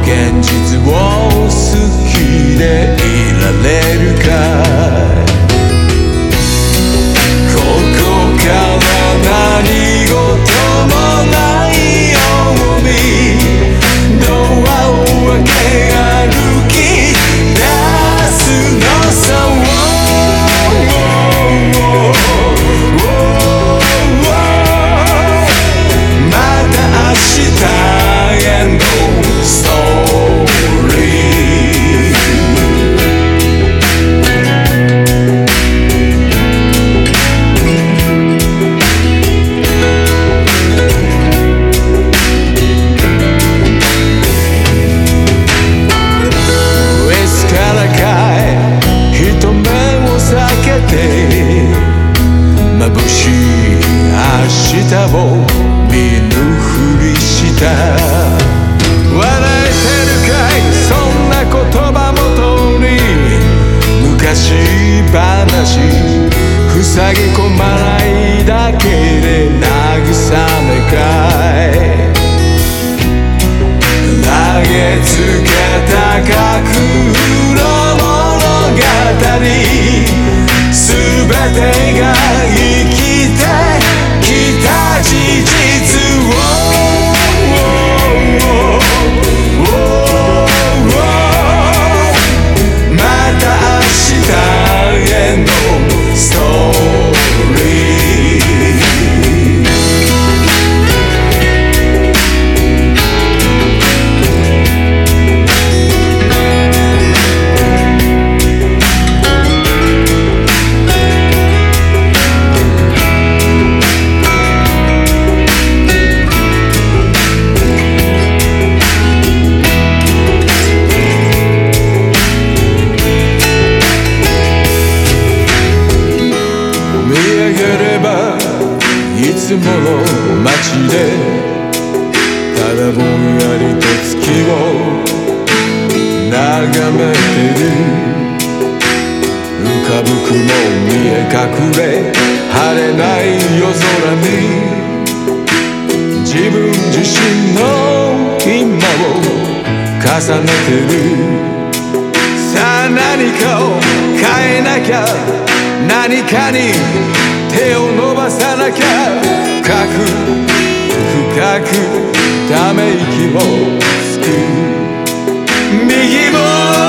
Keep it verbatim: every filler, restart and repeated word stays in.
現実を好きでいられるかい。ここから何事もないようにドアを開け歩き出すのさ。また明日へのストーリウエスからかい人目を避けて眩しい明日を見ぬふりした。笑えてるかいそんな言葉も通り昔話塞ぎ込まないだけで慰めかい。投げつけた架空の物語全てが生きてきた事実をまた明日へのストーリいつもの街でただぼんやりと月を眺めてる。浮かぶ雲見え隠れ晴れない夜空に自分自身の今を重ねてる。さあ何かを変えなきゃ何かに手を伸ばさなきゃ深く深くため息をつく。右も